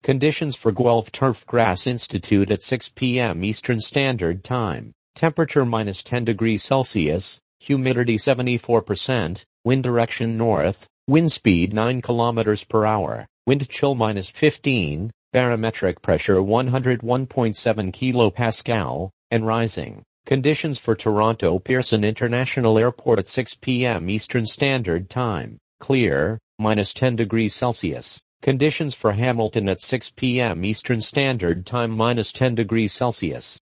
Conditions for Guelph Turfgrass Institute at 6 p.m. Eastern Standard Time. Temperature -10 degrees Celsius, humidity 74%, wind direction north, wind speed 9 kilometers per hour, wind chill -15, barometric pressure 101.7 kilopascal, and rising. Conditions for Toronto Pearson International Airport at 6 p.m. Eastern Standard Time. Clear, -10 degrees Celsius. Conditions for Hamilton at 6 p.m. Eastern Standard Time -10 degrees Celsius.